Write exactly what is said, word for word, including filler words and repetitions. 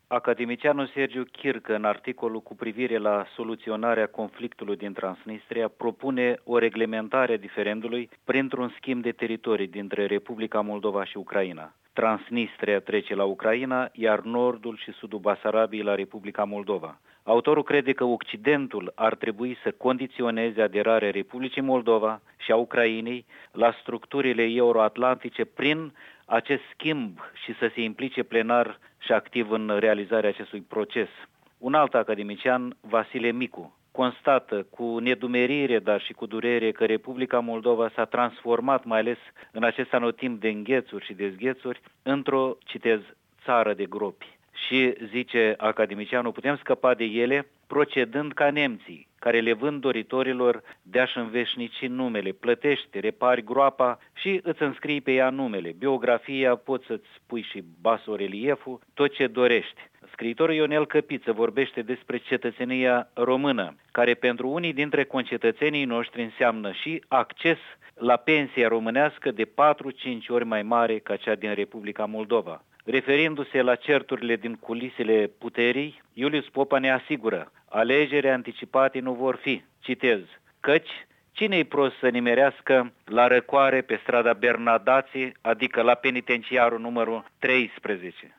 Academicianul Sergiu Chircă, în articolul cu privire la soluționarea conflictului din Transnistria, propune o reglementare a diferendului printr-un schimb de teritorii dintre Republica Moldova și Ucraina. Transnistria trece la Ucraina, iar nordul și sudul Basarabiei la Republica Moldova. Autorul crede că Occidentul ar trebui să condiționeze aderarea Republicii Moldova și a Ucrainei la structurile euroatlantice prin acest schimb și să se implice plenar și activ în realizarea acestui proces. Un alt academician, Vasile Micu, constată cu nedumerire, dar și cu durere, că Republica Moldova s-a transformat, mai ales în acest anotimp de înghețuri și dezghețuri, într-o, citez, țară de gropi. Și, zice academicianul, putem scăpa de ele procedând ca nemții, care le vând doritorilor de a-și înveșnici numele. Plătește, repari groapa și îți înscrii pe ea numele. Biografia, poți să-ți pui și basorelieful, tot ce dorești. Scriitorul Ionel Căpiță vorbește despre cetățenia română, care pentru unii dintre concetățenii noștri înseamnă și acces la pensia românească de patru-cinci ori mai mare ca cea din Republica Moldova. Referindu-se la certurile din culisele puterii, Iulius Popa ne asigură: alegeri anticipate nu vor fi, citez, căci cine-i prost să nimerească la răcoare pe strada Bernadații, adică la penitenciarul numărul treisprezece.